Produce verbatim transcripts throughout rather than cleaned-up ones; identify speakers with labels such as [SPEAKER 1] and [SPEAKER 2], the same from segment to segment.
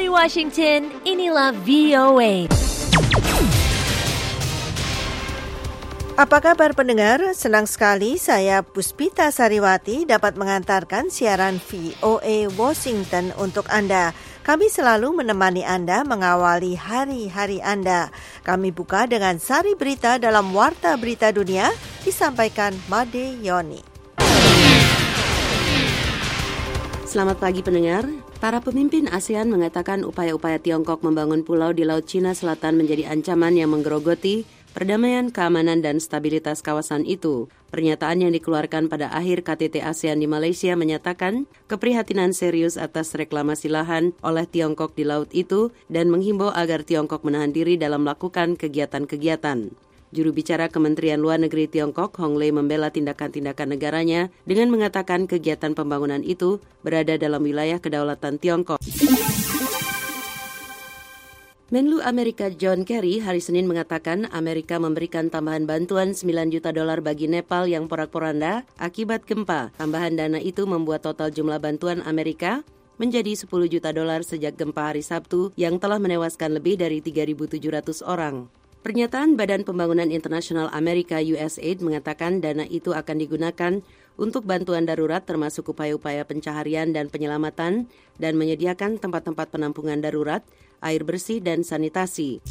[SPEAKER 1] Dari Washington, inilah V O A.
[SPEAKER 2] Apa kabar pendengar? Senang sekali saya Puspita Sariwati dapat mengantarkan siaran V O A Washington untuk Anda. Kami selalu menemani Anda mengawali hari-hari Anda. Kami buka dengan sari berita dalam Warta Berita Dunia disampaikan Made Yoni.
[SPEAKER 3] Selamat pagi pendengar. Para pemimpin ASEAN mengatakan upaya-upaya Tiongkok membangun pulau di Laut Cina Selatan menjadi ancaman yang menggerogoti perdamaian, keamanan, dan stabilitas kawasan itu. Pernyataan yang dikeluarkan pada akhir K T T ASEAN di Malaysia menyatakan keprihatinan serius atas reklamasi lahan oleh Tiongkok di laut itu dan menghimbau agar Tiongkok menahan diri dalam melakukan kegiatan-kegiatan. Juru bicara Kementerian Luar Negeri Tiongkok, Hong Lei, membela tindakan-tindakan negaranya dengan mengatakan kegiatan pembangunan itu berada dalam wilayah kedaulatan Tiongkok. Menlu Amerika John Kerry hari Senin mengatakan Amerika memberikan tambahan bantuan sembilan juta dolar bagi Nepal yang porak-poranda akibat gempa. Tambahan dana itu membuat total jumlah bantuan Amerika menjadi sepuluh juta dolar sejak gempa hari Sabtu yang telah menewaskan lebih dari tiga ribu tujuh ratus orang. Pernyataan Badan Pembangunan Internasional Amerika U S A I D mengatakan dana itu akan digunakan untuk bantuan darurat termasuk upaya-upaya pencaharian dan penyelamatan dan menyediakan tempat-tempat penampungan darurat, air bersih, dan sanitasi.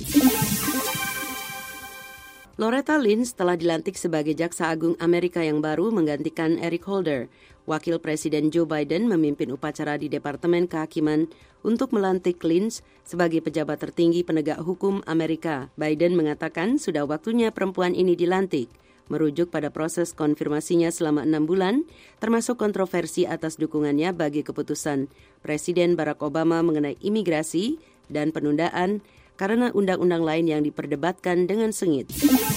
[SPEAKER 3] Loretta Lynch telah dilantik sebagai Jaksa Agung Amerika yang baru menggantikan Eric Holder. Wakil Presiden Joe Biden memimpin upacara di Departemen Kehakiman untuk melantik Lynch sebagai pejabat tertinggi penegak hukum Amerika. Biden mengatakan sudah waktunya perempuan ini dilantik, merujuk pada proses konfirmasinya selama enam bulan, termasuk kontroversi atas dukungannya bagi keputusan Presiden Barack Obama mengenai imigrasi dan penundaan karena undang-undang lain yang diperdebatkan dengan sengit.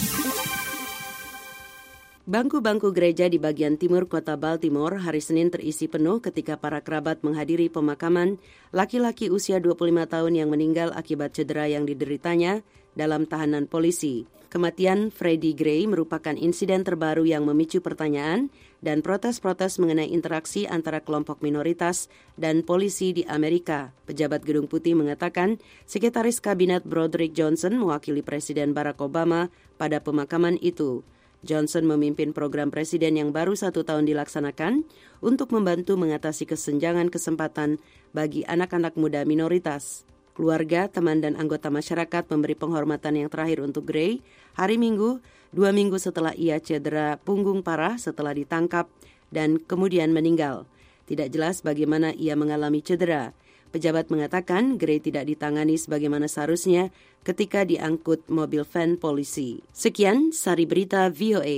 [SPEAKER 3] Bangku-bangku gereja di bagian timur kota Baltimore hari Senin terisi penuh ketika para kerabat menghadiri pemakaman laki-laki usia dua puluh lima tahun yang meninggal akibat cedera yang dideritanya dalam tahanan polisi. Kematian Freddie Gray merupakan insiden terbaru yang memicu pertanyaan dan protes-protes mengenai interaksi antara kelompok minoritas dan polisi di Amerika. Pejabat Gedung Putih mengatakan Sekretaris Kabinet Broderick Johnson mewakili Presiden Barack Obama pada pemakaman itu. Johnson memimpin program presiden yang baru satu tahun dilaksanakan untuk membantu mengatasi kesenjangan kesempatan bagi anak-anak muda minoritas. Keluarga, teman, dan anggota masyarakat memberi penghormatan yang terakhir untuk Gray hari Minggu, dua minggu setelah ia cedera punggung parah setelah ditangkap dan kemudian meninggal. Tidak jelas bagaimana ia mengalami cedera. Pejabat mengatakan Gray tidak ditangani sebagaimana seharusnya ketika diangkut mobil van polisi. Sekian sari berita V O A.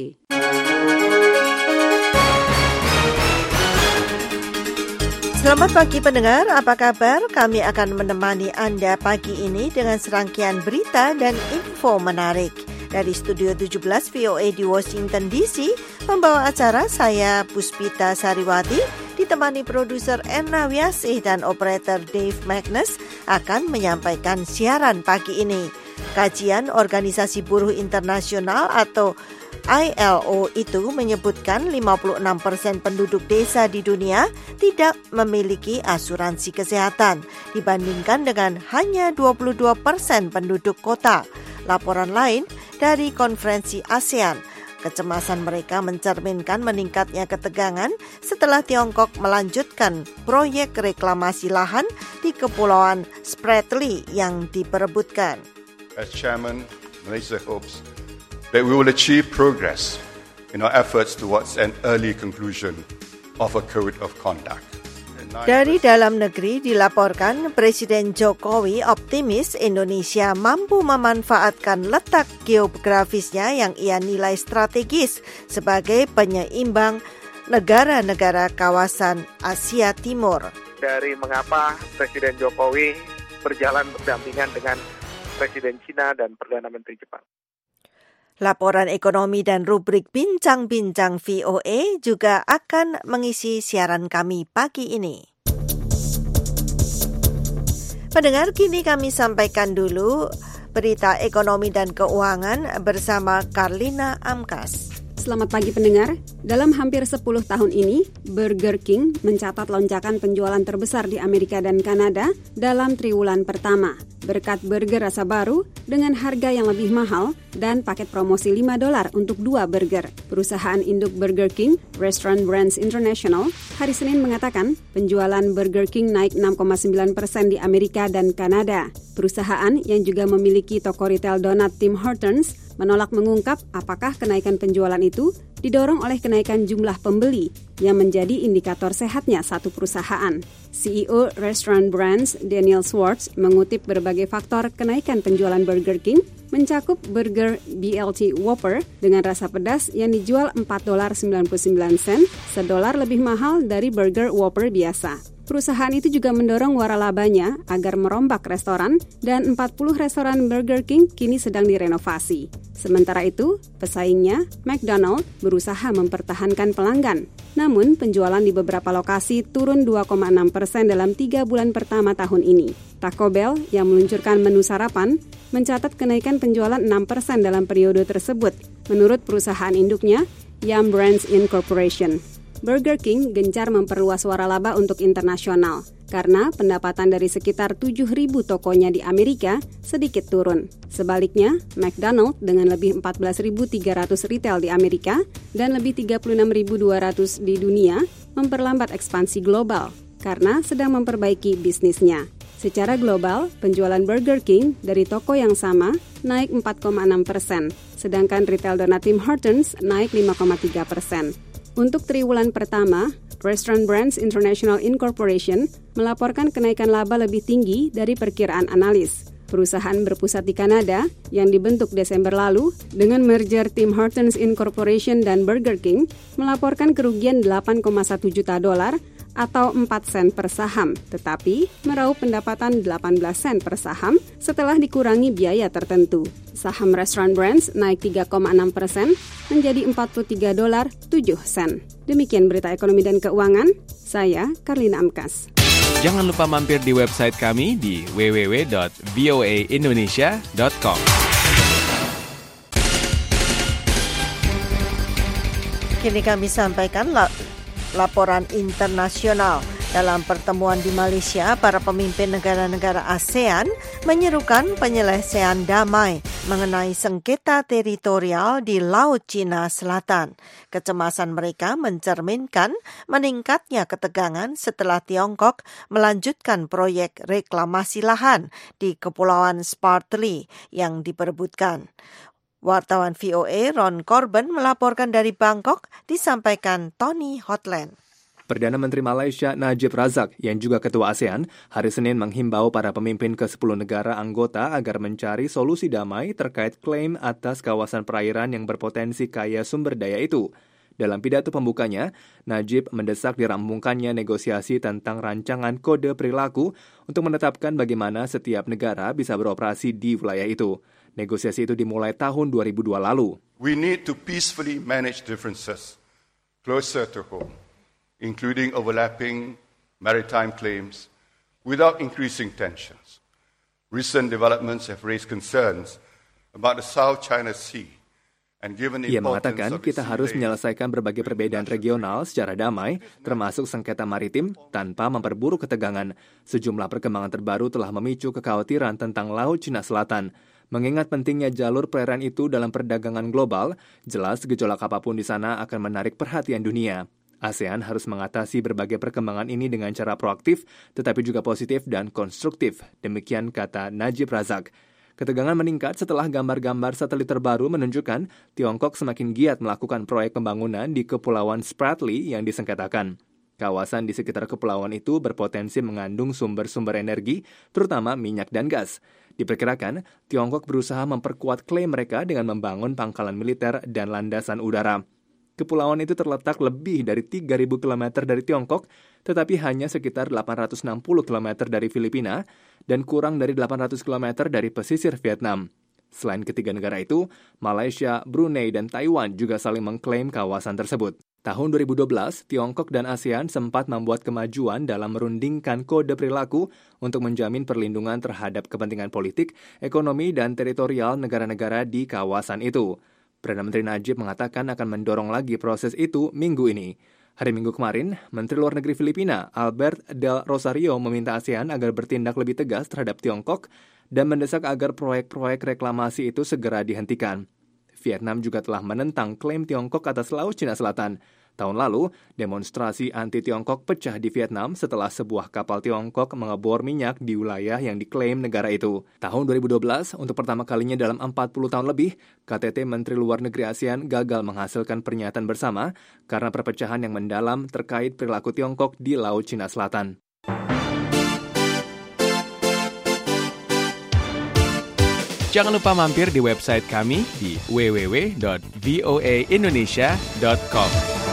[SPEAKER 2] Selamat pagi pendengar, apa kabar? Kami akan menemani Anda pagi ini dengan serangkaian berita dan info menarik. Dari Studio tujuh belas V O A di Washington D C, pembawa acara saya Puspita Sariwati, ditemani produser Erna Wiasih dan operator Dave Magnus akan menyampaikan siaran pagi ini. Kajian Organisasi Buruh Internasional atau I L O itu menyebutkan lima puluh enam persen penduduk desa di dunia tidak memiliki asuransi kesehatan dibandingkan dengan hanya dua puluh dua persen penduduk kota. Laporan lain dari konferensi ASEAN, kecemasan mereka mencerminkan meningkatnya ketegangan setelah Tiongkok melanjutkan proyek reklamasi lahan di Kepulauan Spratly yang diperebutkan.
[SPEAKER 4] As Chairman, Malaysia hopes that we will achieve progress in our efforts towards an early conclusion of a code of conduct.
[SPEAKER 2] Dari dalam negeri dilaporkan Presiden Jokowi optimis Indonesia mampu memanfaatkan letak geografisnya yang ia nilai strategis sebagai penyeimbang negara-negara kawasan Asia Timur.
[SPEAKER 5] Dari mengapa Presiden Jokowi berjalan berdampingan dengan Presiden Cina dan Perdana Menteri Jepang.
[SPEAKER 2] Laporan ekonomi dan rubrik Bincang-Bincang V O A juga akan mengisi siaran kami pagi ini. Pendengar, kini kami sampaikan dulu berita ekonomi dan keuangan bersama Karlina Amkas.
[SPEAKER 6] Selamat pagi pendengar. Dalam hampir sepuluh tahun ini, Burger King mencatat lonjakan penjualan terbesar di Amerika dan Kanada dalam triwulan pertama. Berkat burger rasa baru dengan harga yang lebih mahal dan paket promosi lima dolar untuk dua burger. Perusahaan induk Burger King, Restaurant Brands International, hari Senin mengatakan penjualan Burger King naik enam koma sembilan persen di Amerika dan Kanada. Perusahaan yang juga memiliki toko retail donat Tim Hortons menolak mengungkap apakah kenaikan penjualan itu didorong oleh kenaikan jumlah pembeli yang menjadi indikator sehatnya satu perusahaan. C E O Restaurant Brands Daniel Schwartz mengutip berbagai faktor kenaikan penjualan Burger King mencakup burger B L T Whopper dengan rasa pedas yang dijual empat dolar sembilan puluh sembilan sen, sedolar lebih mahal dari burger Whopper biasa. Perusahaan itu juga mendorong waralabanya agar merombak restoran dan empat puluh restoran Burger King kini sedang direnovasi. Sementara itu, pesaingnya, McDonald's, berusaha mempertahankan pelanggan. Namun, penjualan di beberapa lokasi turun dua koma enam persen dalam tiga bulan pertama tahun ini. Taco Bell yang meluncurkan menu sarapan mencatat kenaikan penjualan enam persen dalam periode tersebut, menurut perusahaan induknya, Yum Brands Incorporation. Burger King gencar memperluas waralaba untuk internasional karena pendapatan dari sekitar tujuh ribu tokonya di Amerika sedikit turun. Sebaliknya, McDonald's dengan lebih empat belas ribu tiga ratus retail di Amerika dan lebih tiga puluh enam ribu dua ratus di dunia memperlambat ekspansi global karena sedang memperbaiki bisnisnya. Secara global, penjualan Burger King dari toko yang sama naik empat koma enam persen, sedangkan retail donat Tim Hortons naik lima koma tiga persen. Untuk triwulan pertama, Restaurant Brands International Incorporation melaporkan kenaikan laba lebih tinggi dari perkiraan analis. Perusahaan berpusat di Kanada yang dibentuk Desember lalu dengan merger Tim Hortons Incorporation dan Burger King melaporkan kerugian delapan koma satu juta dolar atau empat sen per saham, tetapi meraup pendapatan delapan belas sen per saham setelah dikurangi biaya tertentu. Saham Restaurant Brands naik tiga koma enam persen menjadi empat puluh tiga dolar tujuh sen. Demikian berita ekonomi dan keuangan, saya Karlina Amkas.
[SPEAKER 7] Jangan lupa mampir di website kami di w w w dot v o a indonesia dot com.
[SPEAKER 2] Kini kami sampaikan la- laporan internasional. Dalam pertemuan di Malaysia, para pemimpin negara-negara ASEAN menyerukan penyelesaian damai mengenai sengketa teritorial di Laut Cina Selatan. Kecemasan mereka mencerminkan meningkatnya ketegangan setelah Tiongkok melanjutkan proyek reklamasi lahan di Kepulauan Spratly yang diperebutkan. Wartawan V O A Ron Corbin melaporkan dari Bangkok, disampaikan Tony Hotland.
[SPEAKER 8] Perdana Menteri Malaysia Najib Razak yang juga Ketua ASEAN hari Senin menghimbau para pemimpin ke sepuluh negara anggota agar mencari solusi damai terkait klaim atas kawasan perairan yang berpotensi kaya sumber daya itu. Dalam pidato pembukanya, Najib mendesak dirampungkannya negosiasi tentang rancangan kode perilaku untuk menetapkan bagaimana setiap negara bisa beroperasi di wilayah itu. Negosiasi itu dimulai tahun dua ribu dua lalu.
[SPEAKER 4] We need to peacefully manage differences closer to home, including overlapping maritime claims, without increasing tensions. Recent developments have raised concerns about the South China Sea.
[SPEAKER 8] Ia mengatakan kita harus menyelesaikan berbagai perbedaan regional secara damai, termasuk sengketa maritim, tanpa memperburuk ketegangan. Sejumlah perkembangan terbaru telah memicu kekhawatiran tentang Laut Cina Selatan. Mengingat pentingnya jalur perairan itu dalam perdagangan global, jelas gejolak apapun di sana akan menarik perhatian dunia. ASEAN harus mengatasi berbagai perkembangan ini dengan cara proaktif, tetapi juga positif dan konstruktif. Demikian kata Najib Razak. Ketegangan meningkat setelah gambar-gambar satelit terbaru menunjukkan Tiongkok semakin giat melakukan proyek pembangunan di Kepulauan Spratly yang disengketakan. Kawasan di sekitar kepulauan itu berpotensi mengandung sumber-sumber energi, terutama minyak dan gas. Diperkirakan, Tiongkok berusaha memperkuat klaim mereka dengan membangun pangkalan militer dan landasan udara. Kepulauan itu terletak lebih dari tiga ribu kilometer dari Tiongkok, tetapi hanya sekitar delapan ratus enam puluh kilometer dari Filipina dan kurang dari delapan ratus kilometer dari pesisir Vietnam. Selain ketiga negara itu, Malaysia, Brunei, dan Taiwan juga saling mengklaim kawasan tersebut. Tahun dua ribu dua belas, Tiongkok dan ASEAN sempat membuat kemajuan dalam merundingkan kode perilaku untuk menjamin perlindungan terhadap kepentingan politik, ekonomi, dan teritorial negara-negara di kawasan itu. Perdana Menteri Najib mengatakan akan mendorong lagi proses itu minggu ini. Hari Minggu kemarin, Menteri Luar Negeri Filipina, Albert Del Rosario, meminta ASEAN agar bertindak lebih tegas terhadap Tiongkok dan mendesak agar proyek-proyek reklamasi itu segera dihentikan. Vietnam juga telah menentang klaim Tiongkok atas Laut Cina Selatan. Tahun lalu, demonstrasi anti-Tiongkok pecah di Vietnam setelah sebuah kapal Tiongkok mengebor minyak di wilayah yang diklaim negara itu. Tahun dua ribu dua belas, untuk pertama kalinya dalam empat puluh tahun lebih, K T T Menteri Luar Negeri ASEAN gagal menghasilkan pernyataan bersama karena perpecahan yang mendalam terkait perilaku Tiongkok di Laut Cina Selatan.
[SPEAKER 7] Jangan lupa mampir di website kami di w w w dot v o a indonesia dot com.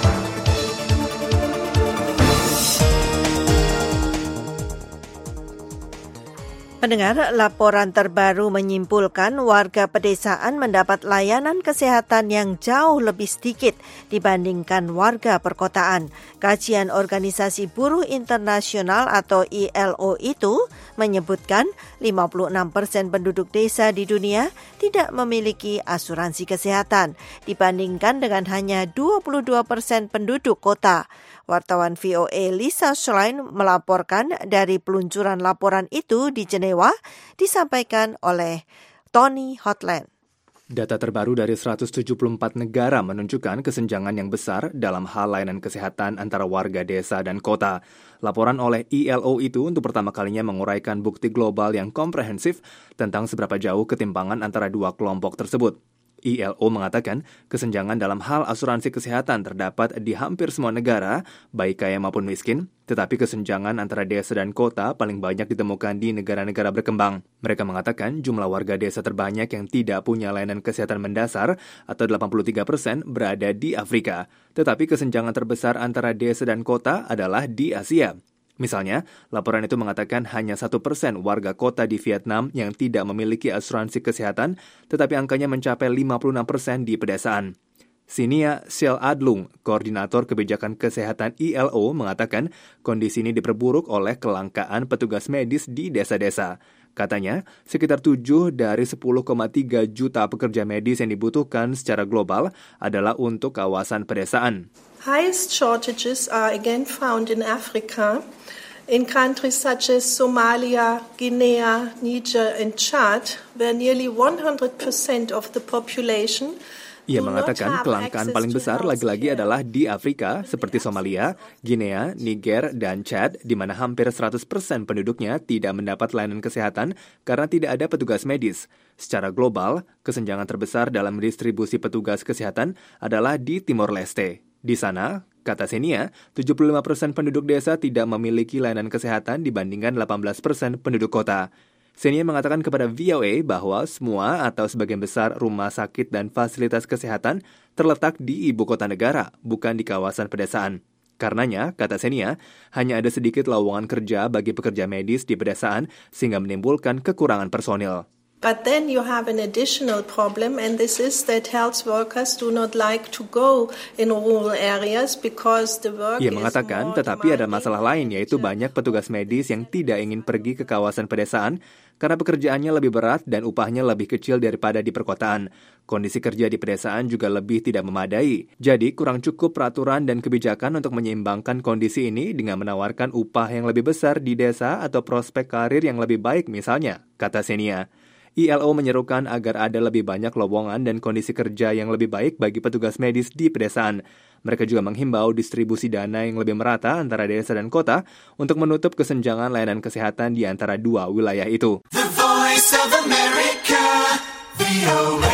[SPEAKER 2] Pendengar, laporan terbaru menyimpulkan warga pedesaan mendapat layanan kesehatan yang jauh lebih sedikit dibandingkan warga perkotaan. Kajian Organisasi Buruh Internasional atau I L O itu menyebutkan lima puluh enam persen penduduk desa di dunia tidak memiliki asuransi kesehatan dibandingkan dengan hanya dua puluh dua persen penduduk kota. Wartawan V O A Lisa Schlein melaporkan dari peluncuran laporan itu di Jenewa, disampaikan oleh Tony Hotland.
[SPEAKER 8] Data terbaru dari seratus tujuh puluh empat negara menunjukkan kesenjangan yang besar dalam hal layanan kesehatan antara warga desa dan kota. Laporan oleh I L O itu untuk pertama kalinya menguraikan bukti global yang komprehensif tentang seberapa jauh ketimpangan antara dua kelompok tersebut. I L O mengatakan kesenjangan dalam hal asuransi kesehatan terdapat di hampir semua negara, baik kaya maupun miskin, tetapi kesenjangan antara desa dan kota paling banyak ditemukan di negara-negara berkembang. Mereka mengatakan jumlah warga desa terbanyak yang tidak punya layanan kesehatan mendasar atau delapan puluh tiga persen berada di Afrika, tetapi kesenjangan terbesar antara desa dan kota adalah di Asia. Misalnya, laporan itu mengatakan hanya satu persen warga kota di Vietnam yang tidak memiliki asuransi kesehatan, tetapi angkanya mencapai lima puluh enam persen di pedesaan. Sinia Sel Adlung, koordinator kebijakan kesehatan I L O, mengatakan kondisi ini diperburuk oleh kelangkaan petugas medis di desa-desa. Katanya, sekitar tujuh dari sepuluh koma tiga juta pekerja medis yang dibutuhkan secara global adalah untuk kawasan pedesaan.
[SPEAKER 9] Highest shortages are again found in Africa, in countries such as Somalia, Guinea, Niger, and Chad, where nearly one hundred percent of the population.
[SPEAKER 8] Ia mengatakan kelangkaan paling besar lagi-lagi adalah di Afrika, seperti Somalia, Guinea, Niger, dan Chad, di mana hampir seratus persen penduduknya tidak mendapat layanan kesehatan karena tidak ada petugas medis. Secara global, kesenjangan terbesar dalam distribusi petugas kesehatan adalah di Timor Leste. Di sana, kata Senia, tujuh puluh lima persen penduduk desa tidak memiliki layanan kesehatan dibandingkan delapan belas persen penduduk kota. Senia mengatakan kepada V O A bahwa semua atau sebagian besar rumah sakit dan fasilitas kesehatan terletak di ibu kota negara, bukan di kawasan pedesaan. Karenanya, kata Senia, hanya ada sedikit lowongan kerja bagi pekerja medis di pedesaan sehingga menimbulkan kekurangan personil.
[SPEAKER 9] But then you have an additional problem, and this is that health workers do not like to go in rural areas because the work
[SPEAKER 8] Ia
[SPEAKER 9] is
[SPEAKER 8] mengatakan,
[SPEAKER 9] more
[SPEAKER 8] tetapi ada
[SPEAKER 9] demanding.
[SPEAKER 8] masalah lain, yaitu banyak petugas medis yang tidak ingin pergi ke kawasan pedesaan karena pekerjaannya lebih berat dan upahnya lebih kecil daripada di perkotaan. Kondisi kerja di pedesaan juga lebih tidak memadai. Jadi, kurang cukup peraturan dan kebijakan untuk menyeimbangkan kondisi ini dengan menawarkan upah yang lebih besar di desa atau prospek karir yang lebih baik misalnya, kata Senia. I L O menyerukan agar ada lebih banyak lowongan dan kondisi kerja yang lebih baik bagi petugas medis di pedesaan. Mereka juga menghimbau distribusi dana yang lebih merata antara desa dan kota untuk menutup kesenjangan layanan kesehatan di antara dua wilayah itu.
[SPEAKER 10] The Voice of America, V O A.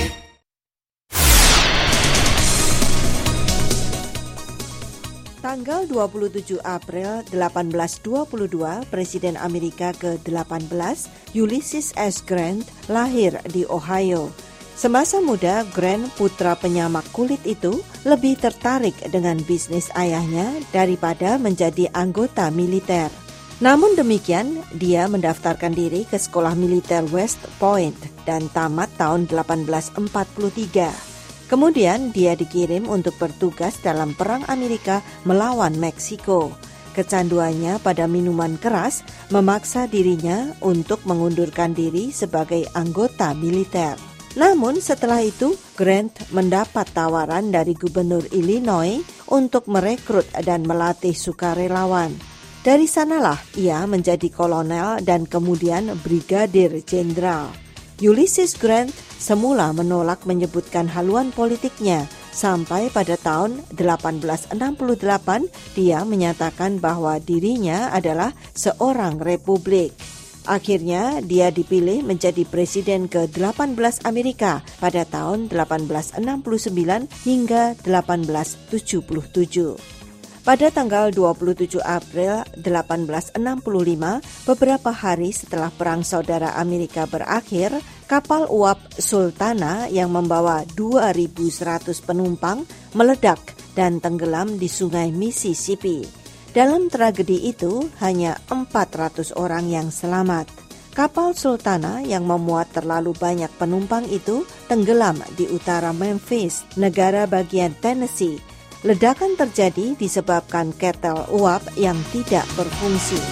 [SPEAKER 2] Tanggal dua puluh tujuh April delapan belas dua puluh dua, Presiden Amerika ke delapan belas, Ulysses S. Grant, lahir di Ohio. Semasa muda, Grant, putra penyamak kulit itu, lebih tertarik dengan bisnis ayahnya daripada menjadi anggota militer. Namun demikian, dia mendaftarkan diri ke sekolah militer West Point dan tamat tahun delapan belas empat puluh tiga. Kemudian dia dikirim untuk bertugas dalam Perang Amerika melawan Meksiko. Kecanduannya pada minuman keras memaksa dirinya untuk mengundurkan diri sebagai anggota militer. Namun setelah itu, Grant mendapat tawaran dari Gubernur Illinois untuk merekrut dan melatih sukarelawan. Dari sanalah ia menjadi kolonel dan kemudian brigadir jenderal. Ulysses Grant semula menolak menyebutkan haluan politiknya, sampai pada tahun delapan belas enam puluh delapan dia menyatakan bahwa dirinya adalah seorang republik. Akhirnya dia dipilih menjadi presiden ke delapan belas Amerika pada tahun delapan belas enam puluh sembilan hingga delapan belas tujuh puluh tujuh. Pada tanggal dua puluh tujuh April delapan belas enam puluh lima, beberapa hari setelah Perang Saudara Amerika berakhir, kapal uap Sultana yang membawa dua ribu seratus penumpang meledak dan tenggelam di sungai Mississippi. Dalam tragedi itu, hanya empat ratus orang yang selamat. Kapal Sultana yang memuat terlalu banyak penumpang itu tenggelam di utara Memphis, negara bagian Tennessee. Ledakan terjadi disebabkan ketel uap yang tidak berfungsi.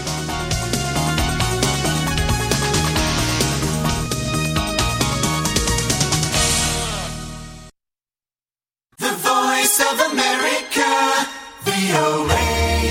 [SPEAKER 10] The Voice of America, V O A.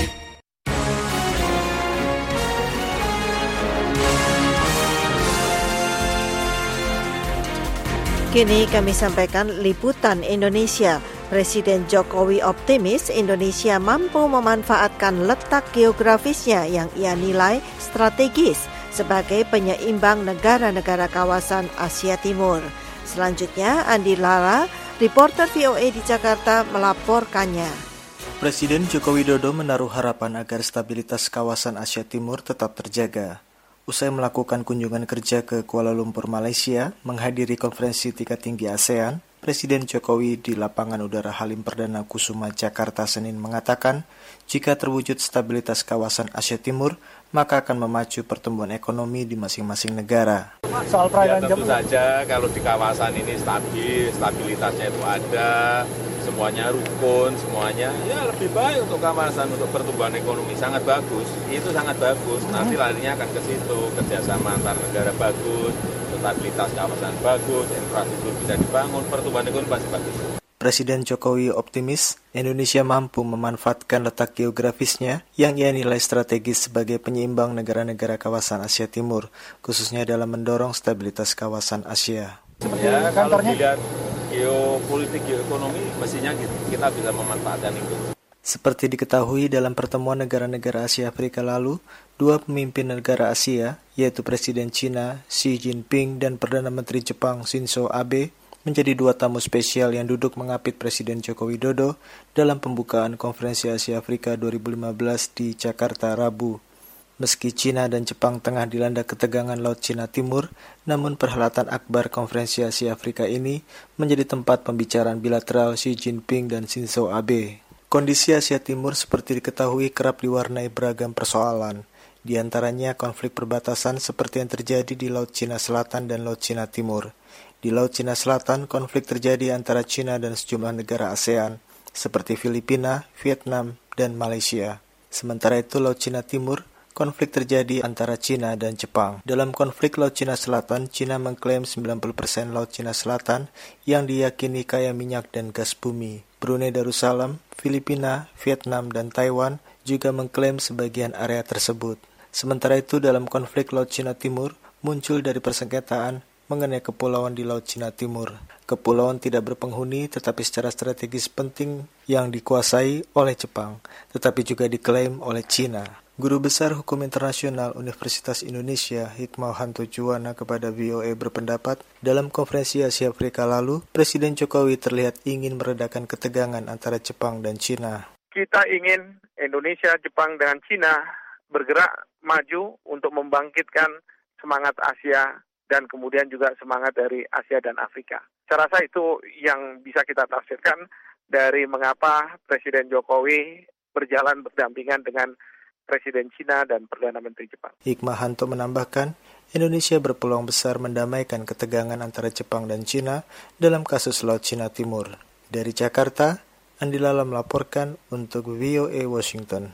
[SPEAKER 2] Kini kami sampaikan liputan Indonesia. Presiden Jokowi optimis Indonesia mampu memanfaatkan letak geografisnya yang ia nilai strategis sebagai penyeimbang negara-negara kawasan Asia Timur. Selanjutnya, Andi Lara, reporter V O A di Jakarta, melaporkannya.
[SPEAKER 11] Presiden Joko Widodo menaruh harapan agar stabilitas kawasan Asia Timur tetap terjaga. Usai melakukan kunjungan kerja ke Kuala Lumpur, Malaysia, menghadiri konferensi tingkat tinggi ASEAN, Presiden Jokowi di lapangan udara Halim Perdana Kusuma, Jakarta, Senin mengatakan, jika terwujud stabilitas kawasan Asia Timur, maka akan memacu pertumbuhan ekonomi di masing-masing negara.
[SPEAKER 12] Soal perayaan ya, tentu saja kalau di kawasan ini stabil, stabilitasnya itu ada, semuanya rukun, semuanya ya lebih baik untuk kawasan, untuk pertumbuhan ekonomi sangat bagus. Itu sangat bagus. Nanti larinya akan ke situ, kerjasama antar negara bagus, stabilitas kawasan bagus, infrastruktur bisa dibangun, pertumbuhan ekonomi pasti bagus.
[SPEAKER 11] Presiden Jokowi optimis Indonesia mampu memanfaatkan letak geografisnya yang ia nilai strategis sebagai penyeimbang negara-negara kawasan Asia Timur, khususnya dalam mendorong stabilitas kawasan Asia.
[SPEAKER 12] Ya, kalau dilihat geopolitik, geoekonomi, mestinya kita bisa memanfaatkan itu.
[SPEAKER 11] Seperti diketahui dalam pertemuan negara-negara Asia Afrika lalu, dua pemimpin negara Asia, yaitu Presiden China Xi Jinping dan Perdana Menteri Jepang Shinzo Abe, menjadi dua tamu spesial yang duduk mengapit Presiden Joko Widodo dalam pembukaan Konferensi Asia Afrika dua ribu lima belas di Jakarta, Rabu. Meski China dan Jepang tengah dilanda ketegangan Laut Cina Timur, namun perhelatan akbar Konferensi Asia Afrika ini menjadi tempat pembicaraan bilateral Xi Jinping dan Shinzo Abe. Kondisi Asia Timur seperti diketahui kerap diwarnai beragam persoalan, di antaranya konflik perbatasan seperti yang terjadi di Laut Cina Selatan dan Laut Cina Timur. Di Laut Cina Selatan, konflik terjadi antara China dan sejumlah negara ASEAN, seperti Filipina, Vietnam, dan Malaysia. Sementara itu, Laut Cina Timur, konflik terjadi antara China dan Jepang. Dalam konflik Laut Cina Selatan, China mengklaim sembilan puluh persen Laut Cina Selatan yang diyakini kaya minyak dan gas bumi. Brunei Darussalam, Filipina, Vietnam, dan Taiwan juga mengklaim sebagian area tersebut. Sementara itu, dalam konflik Laut Cina Timur, muncul dari persengketaan mengenai kepulauan di Laut Cina Timur. Kepulauan tidak berpenghuni tetapi secara strategis penting yang dikuasai oleh Jepang, tetapi juga diklaim oleh China. Guru Besar Hukum Internasional Universitas Indonesia Hikmahanto Juwana kepada V O A berpendapat, dalam konferensi Asia Afrika lalu, Presiden Jokowi terlihat ingin meredakan ketegangan antara Jepang dan China.
[SPEAKER 5] Kita ingin Indonesia, Jepang, dan China bergerak maju untuk membangkitkan semangat Asia dan kemudian juga semangat dari Asia dan Afrika. Saya rasa itu yang bisa kita tafsirkan dari mengapa Presiden Jokowi berjalan berdampingan dengan Presiden China dan Perdana Menteri Jepang.
[SPEAKER 11] Hikmahanto menambahkan, Indonesia berpeluang besar mendamaikan ketegangan antara Jepang dan China dalam kasus Laut Cina Timur. Dari Jakarta, Andi Lala melaporkan untuk V O A Washington.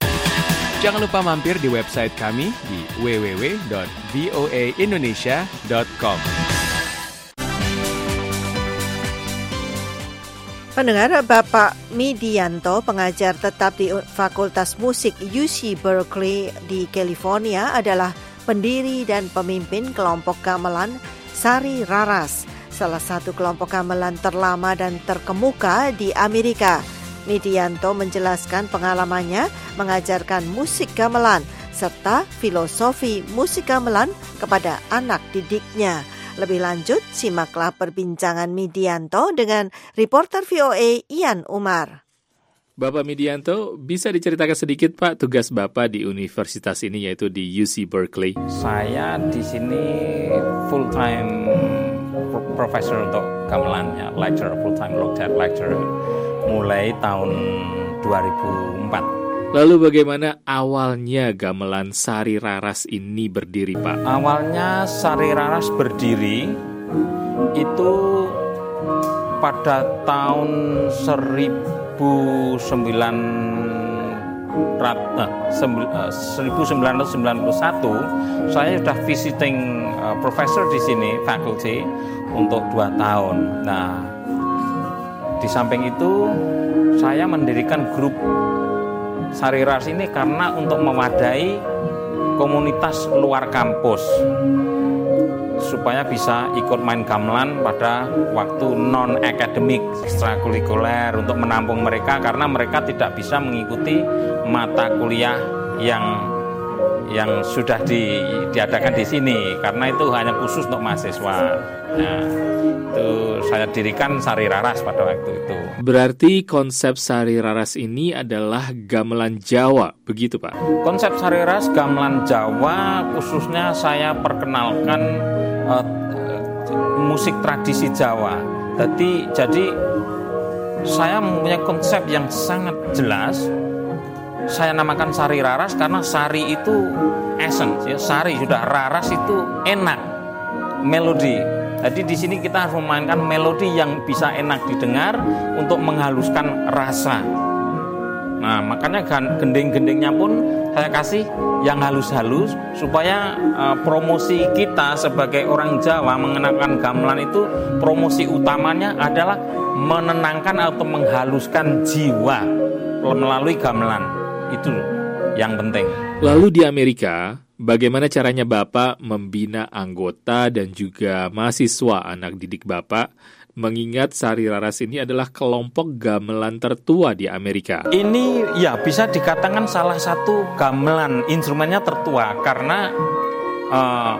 [SPEAKER 7] Jangan lupa mampir di website kami di w w w dot v o a indonesia dot com.
[SPEAKER 2] Pendengar, Bapak Midianto, pengajar tetap di Fakultas Musik U C Berkeley di California, adalah pendiri dan pemimpin kelompok gamelan Sari Raras, salah satu kelompok gamelan terlama dan terkemuka di Amerika. Midianto menjelaskan pengalamannya mengajarkan musik gamelan serta filosofi musik gamelan kepada anak didiknya. Lebih lanjut, simaklah perbincangan Midianto dengan reporter V O A Ian Umar.
[SPEAKER 13] Bapak Midianto, bisa diceritakan sedikit Pak tugas Bapak di universitas ini, yaitu di U C Berkeley?
[SPEAKER 14] Saya di sini full time professor untuk gamelan, ya, lecturer, full time lecturer mulai tahun dua ribu empat.
[SPEAKER 13] Lalu bagaimana awalnya gamelan Sari Raras ini berdiri, Pak?
[SPEAKER 14] Awalnya Sari Raras berdiri itu pada tahun seribu sembilan ratus sembilan puluh satu. Saya sudah visiting uh, professor di sini, faculty, untuk dua tahun. Nah, di samping itu saya mendirikan grup Sari Raras ini karena untuk mewadai komunitas luar kampus supaya bisa ikut main gamelan pada waktu non-akademik, ekstrakurikuler, untuk menampung mereka karena mereka tidak bisa mengikuti mata kuliah yang yang sudah di, diadakan di sini karena itu hanya khusus untuk mahasiswa. Nah, itu saya dirikan Sari Raras pada waktu itu.
[SPEAKER 13] Berarti konsep Sari Raras ini adalah gamelan Jawa, begitu Pak?
[SPEAKER 14] Konsep Sari Raras gamelan Jawa, khususnya saya perkenalkan uh, musik tradisi Jawa. Jadi, jadi saya mempunyai konsep yang sangat jelas. Saya namakan Sari Raras karena Sari itu essence, ya. Sari sudah, Raras itu enak, melodi. Jadi di sini kita harus memainkan melodi yang bisa enak didengar untuk menghaluskan rasa. Nah, makanya gending-gendingnya pun saya kasih yang halus-halus supaya uh, promosi kita sebagai orang Jawa mengenakan gamelan itu, promosi utamanya adalah menenangkan atau menghaluskan jiwa melalui gamelan. Itu yang penting.
[SPEAKER 13] Lalu di Amerika, bagaimana caranya Bapak membina anggota dan juga mahasiswa anak didik Bapak, mengingat Sari Raras ini adalah kelompok gamelan tertua di Amerika?
[SPEAKER 14] Ini ya bisa dikatakan salah satu gamelan instrumennya tertua karena uh,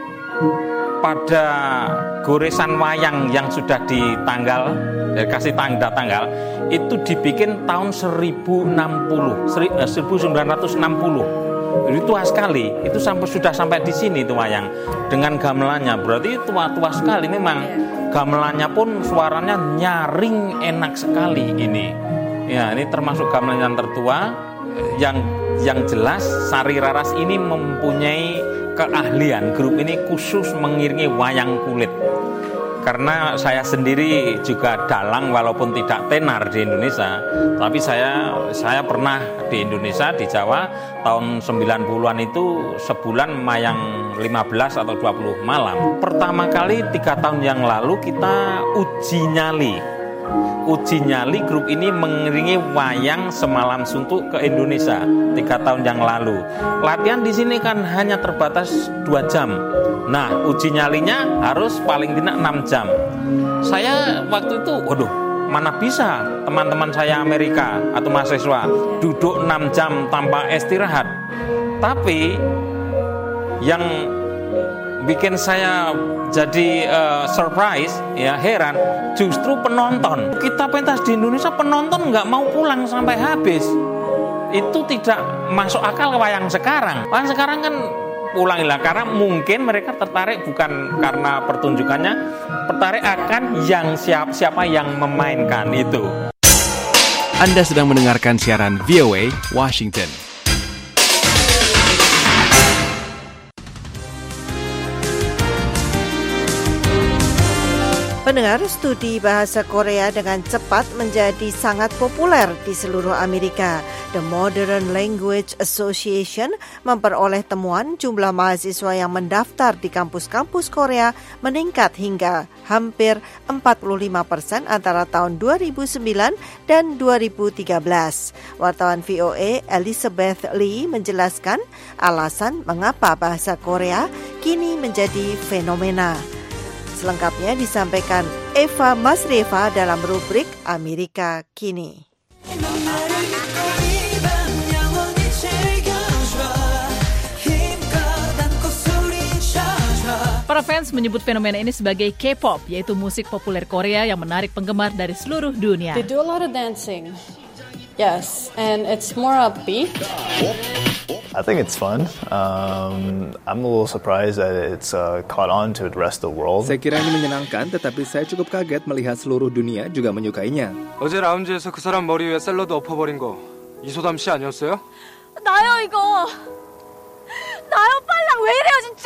[SPEAKER 14] pada goresan wayang yang sudah ditanggal, kasih tanda tanggal, itu dibikin tahun seribu enam puluh, seribu sembilan ratus enam puluh. Jadi tua sekali, itu sampai sudah sampai di sini itu wayang dengan gamelannya. Berarti tua-tua sekali memang. Gamelannya pun suaranya nyaring enak sekali ini. Ya, ini termasuk gamelan yang tertua. Yang yang jelas Sari Raras ini mempunyai keahlian, grup ini khusus mengiringi wayang kulit. Karena saya sendiri juga dalang walaupun tidak tenar di Indonesia, tapi saya saya pernah di Indonesia, di Jawa tahun sembilan puluhan itu sebulan mayang lima belas atau dua puluh malam. Pertama kali tiga tahun yang lalu kita uji nyali. Uji nyali grup ini mengiringi wayang Semalam Suntuk ke Indonesia tiga tahun yang lalu. Latihan di sini kan hanya terbatas dua jam. Nah, uji nyalinya harus paling tidak enam jam. Saya waktu itu, waduh, mana bisa teman-teman saya Amerika atau mahasiswa duduk enam jam tanpa istirahat. Tapi yang bikin saya jadi uh, surprise, ya heran, justru penonton. Kita pentas di Indonesia, penonton nggak mau pulang sampai habis. Itu tidak masuk akal ke wayang sekarang. Wayang sekarang kan pulangilah karena mungkin mereka tertarik bukan karena pertunjukannya, tertarik akan yang siap, siapa yang memainkan itu.
[SPEAKER 7] Anda sedang mendengarkan siaran V O A Washington.
[SPEAKER 2] Pendengar, studi bahasa Korea dengan cepat menjadi sangat populer di seluruh Amerika. The Modern Language Association memperoleh temuan jumlah mahasiswa yang mendaftar di kampus-kampus Korea meningkat hingga hampir empat puluh lima persen antara tahun dua ribu sembilan dan dua ribu tiga belas. Wartawan V O A Elizabeth Lee menjelaskan alasan mengapa bahasa Korea kini menjadi fenomena. Selengkapnya disampaikan Eva Masrieva dalam rubrik Amerika Kini.
[SPEAKER 15] Para fans menyebut fenomena ini sebagai K-pop, yaitu musik populer Korea yang menarik penggemar dari seluruh dunia.
[SPEAKER 16] They do a lot of dancing. Yes, and it's more upbeat.
[SPEAKER 17] I think it's fun. Um, I'm a little surprised that it's uh, caught on to the rest of the world.
[SPEAKER 8] Saya kira ini menyenangkan, tetapi saya cukup kaget melihat seluruh dunia juga menyukainya.
[SPEAKER 18] 어제 라운지에서 그 사람 머리 위에 샐러드 엎어버린 거 이소담 씨 아니었어요?
[SPEAKER 19] 나요 이거. 나요 빨랑 왜 이래요 진짜?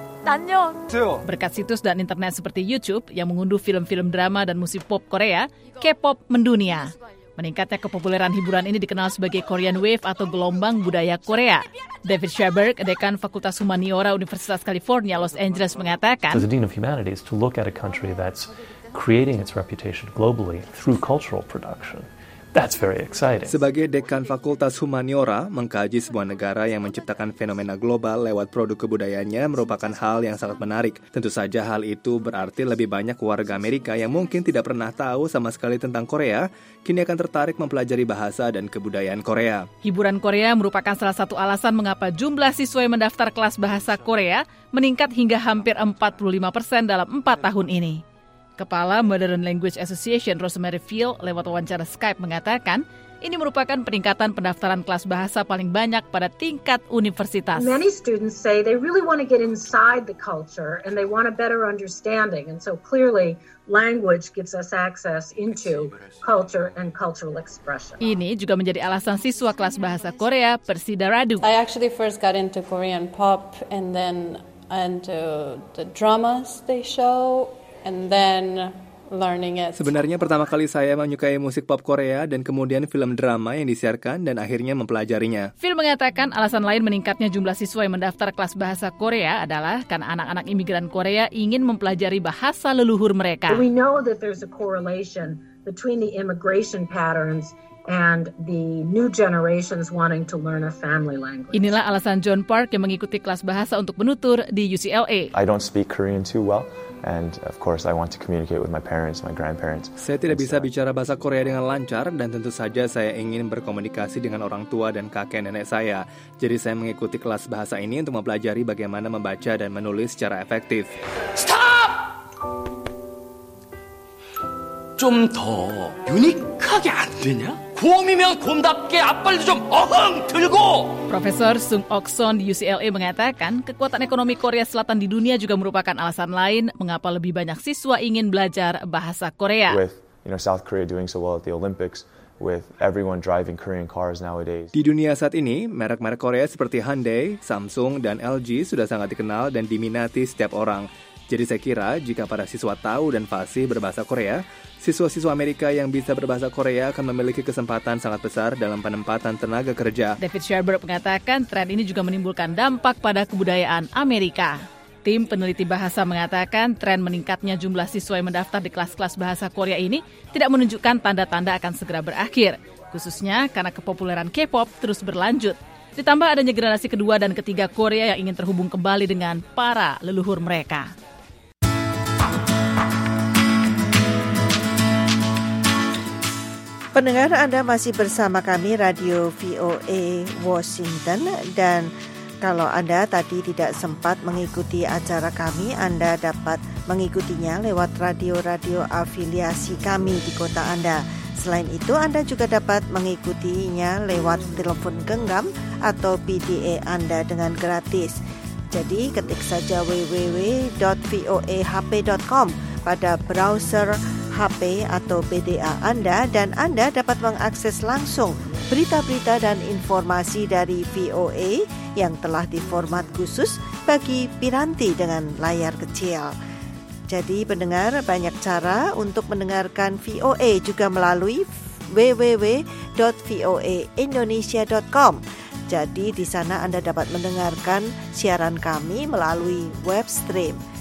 [SPEAKER 19] 난요.
[SPEAKER 15] Berkat situs dan internet seperti YouTube yang mengunduh film-film drama dan musik pop Korea, K-pop mendunia. Meningkatnya kepopuleran hiburan ini dikenal sebagai Korean Wave atau gelombang budaya Korea. David Schaberg, dekan Fakultas Humaniora Universitas California, Los Angeles mengatakan,
[SPEAKER 20] as a dean of humanities, to look at a country that's creating its reputation globally through cultural production. That's very exciting.
[SPEAKER 8] Sebagai dekan Fakultas Humaniora, mengkaji sebuah negara yang menciptakan fenomena global lewat produk kebudayaannya merupakan hal yang sangat menarik. Tentu saja hal itu berarti lebih banyak warga Amerika yang mungkin tidak pernah tahu sama sekali tentang Korea, kini akan tertarik mempelajari bahasa dan kebudayaan Korea.
[SPEAKER 15] Hiburan Korea merupakan salah satu alasan mengapa jumlah siswa yang mendaftar kelas bahasa Korea meningkat hingga hampir empat puluh lima persen dalam empat tahun ini. Kepala Modern Language Association Rosemary Field lewat wawancara Skype mengatakan, ini merupakan peningkatan pendaftaran kelas bahasa paling banyak pada tingkat universitas.
[SPEAKER 21] Many students say they really want to get inside the culture and they want a better understanding. And so clearly language gives us access into culture and cultural expression.
[SPEAKER 15] Ini juga menjadi alasan siswa kelas bahasa Korea Persida Radu.
[SPEAKER 16] I actually first got into Korean pop and then into the dramas they show. And then learning it.
[SPEAKER 8] Sebenarnya pertama kali saya menyukai musik pop Korea dan kemudian film drama yang disiarkan dan akhirnya mempelajarinya.
[SPEAKER 15] Phil mengatakan alasan lain meningkatnya jumlah siswa yang mendaftar kelas bahasa Korea adalah karena anak-anak imigran Korea ingin mempelajari bahasa leluhur mereka.
[SPEAKER 21] We know that there's a correlation between the immigration patterns and the new generations wanting to learn a family language.
[SPEAKER 15] Inilah alasan John Park yang mengikuti kelas bahasa untuk menutur di U C L A.
[SPEAKER 17] I don't speak Korean too well. And of course I want to communicate with my parents, my grandparents.
[SPEAKER 8] Saya tidak bisa bicara bahasa Korea dengan lancar dan tentu saja saya ingin berkomunikasi dengan orang tua dan kakek nenek saya. Jadi saya mengikuti kelas bahasa ini untuk mempelajari bagaimana membaca dan menulis secara efektif.
[SPEAKER 22] Stop! 좀 더 유니크하게 안 되냐? 곰이면 곰답게 앞발도 좀 어흥 들고!
[SPEAKER 15] Profesor Sung Ok-son di U C L A mengatakan kekuatan ekonomi Korea Selatan di dunia juga merupakan alasan lain mengapa lebih banyak siswa ingin belajar bahasa Korea.
[SPEAKER 17] With, you know, South Korea doing so well at the Olympics, with everyone driving Korean cars nowadays.
[SPEAKER 8] Di dunia saat ini, merek-merek Korea seperti Hyundai, Samsung, dan L G sudah sangat dikenal dan diminati setiap orang. Jadi saya kira jika para siswa tahu dan fasih berbahasa Korea, siswa-siswa Amerika yang bisa berbahasa Korea akan memiliki kesempatan sangat besar dalam penempatan tenaga kerja.
[SPEAKER 15] David Schaberg mengatakan tren ini juga menimbulkan dampak pada kebudayaan Amerika. Tim peneliti bahasa mengatakan tren meningkatnya jumlah siswa yang mendaftar di kelas-kelas bahasa Korea ini tidak menunjukkan tanda-tanda akan segera berakhir, khususnya karena kepopuleran K-pop terus berlanjut. Ditambah adanya generasi kedua dan ketiga Korea yang ingin terhubung kembali dengan para leluhur mereka.
[SPEAKER 2] Pendengar, Anda masih bersama kami Radio V O A Washington, dan kalau Anda tadi tidak sempat mengikuti acara kami, Anda dapat mengikutinya lewat radio-radio afiliasi kami di kota Anda. Selain itu, Anda juga dapat mengikutinya lewat telepon genggam atau P D A Anda dengan gratis. Jadi ketik saja w w w dot voa h p dot com pada browser H P atau P D A Anda, dan Anda dapat mengakses langsung berita-berita dan informasi dari V O A yang telah diformat khusus bagi piranti dengan layar kecil. Jadi pendengar, banyak cara untuk mendengarkan V O A juga melalui w w w dot v o a indonesia dot com. Jadi di sana Anda dapat mendengarkan siaran kami melalui web stream.